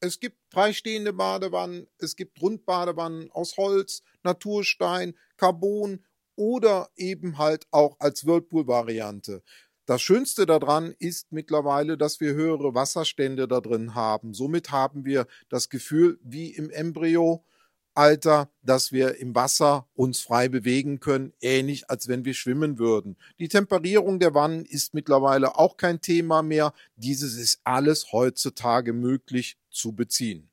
Es gibt freistehende Badewannen, es gibt Rundbadewannen aus Holz, Naturstein, Carbon oder eben halt auch als Whirlpool-Variante. Das Schönste daran ist mittlerweile, dass wir höhere Wasserstände da drin haben. Somit haben wir das Gefühl, wie im Embryoalter, dass wir im Wasser uns frei bewegen können, ähnlich als wenn wir schwimmen würden. Die Temperierung der Wannen ist mittlerweile auch kein Thema mehr. Dieses ist alles heutzutage möglich zu beziehen.